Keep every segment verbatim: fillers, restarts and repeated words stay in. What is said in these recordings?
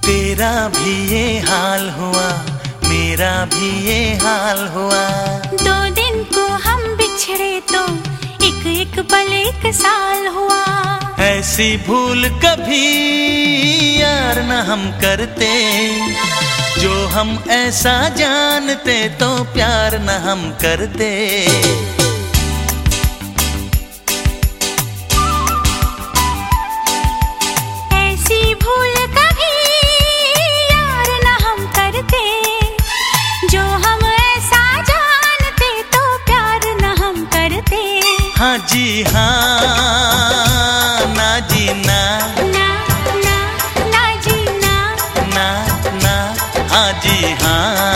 तेरा भी ये हाल हुआ, मेरा भी ये हाल हुआ। दो दिन को हम बिछड़े तो एक एक पल एक साल हुआ। ऐसी भूल कभी यार न हम करते, जो हम ऐसा जानते तो प्यार न हम करते। हाँ जी हाँ, ना जी ना, ना ना ना जी ना, ना ना हाँ जी हाँ।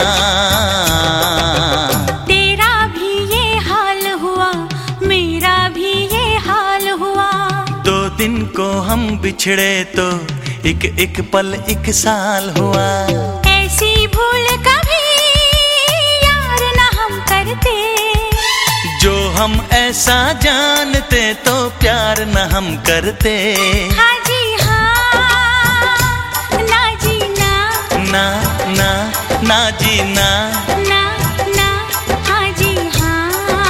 तेरा भी ये हाल हुआ, मेरा भी ये हाल हुआ। दो दिन को हम बिछड़े तो एक एक पल एक साल हुआ। ऐसी भूल कभी यार ना हम करते, जो हम ऐसा जानते तो प्यार न हम करते। हाँ जी हाँ, ना जी ना, ना ना ना जी ना, ना ना हाँ जी हाँ।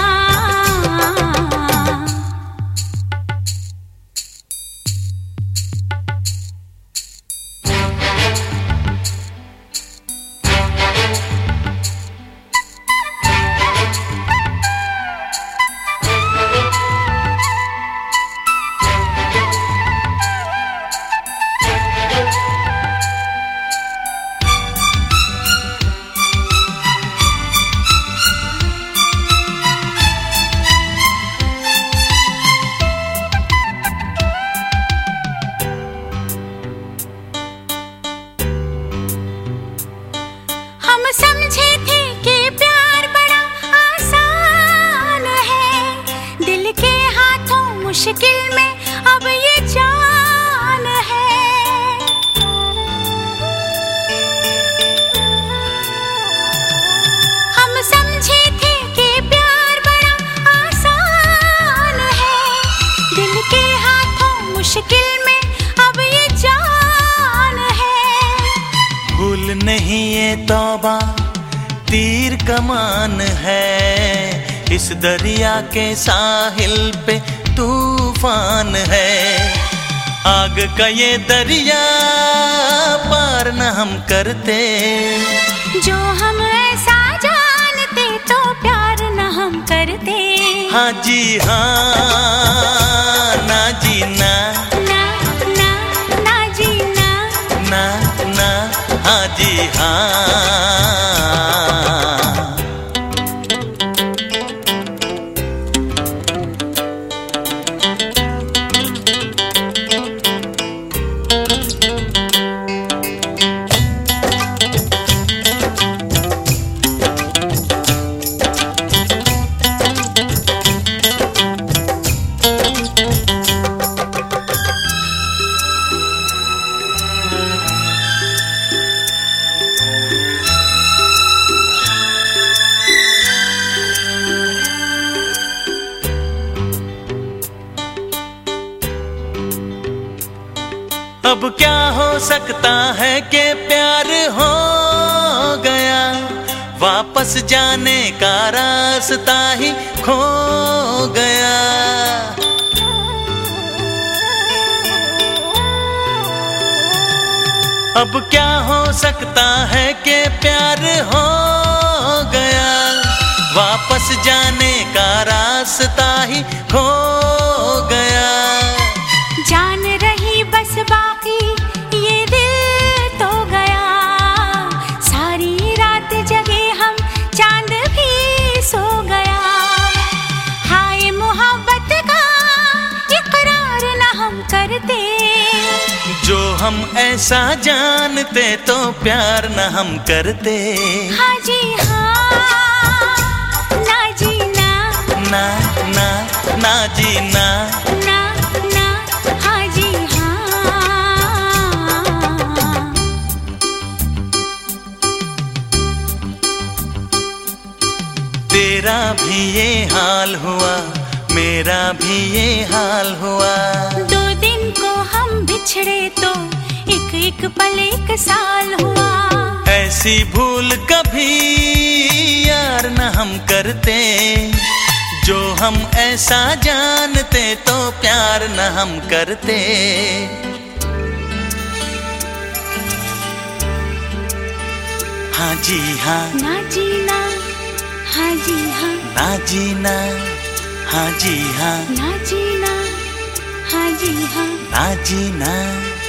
हम समझे थे कि प्यार बड़ा आसान है, दिल के हाथों मुश्किल में अब ये जान है। हम समझे थे कि प्यार बड़ा आसान है, दिल के हाथों मुश्किल में अब ये जान है। भूल नहीं ये तौबा तीर कमान है, इस दरिया के साहिल पे तूफान है। आग का ये दरिया पार न हम करते, जो हम ऐसा जानते तो प्यार न हम करते। हाँ जी हाँ, ना जी ना, ना ना ना जी ना, ना ना हाँ जी हाँ। अब क्या हो सकता है कि प्यार हो गया, वापस जाने का रास्ता ही खो गया। अब क्या हो सकता है कि प्यार हो गया, वापस जाने का रास्ता ही खो गया। जान रही बस बाकी ये दिल तो गया, सारी रात जगे हम चांद भी सो गया। हाय मोहब्बत का इकरार न हम करते, जो हम ऐसा जानते तो प्यार न हम करते। हाँ जी हाँ, ना जी ना, ना ना ना जी ना, ना ना हाँ जी हाँ। तेरा भी ये हाल हुआ, मेरा भी ये हाल हुआ। दो दिन को हम बिछड़े तो एक एक पल एक साल हुआ। ऐसी भूल कभी यार न हम करते, जो हम ऐसा जानते तो प्यार न हम करते। हाँ जी हाँ, ना जीना, हाँ जी हाँ, ना जीना, हाँ जी हाँ, ना जीना, हाँ जी हाँ, ना जीना।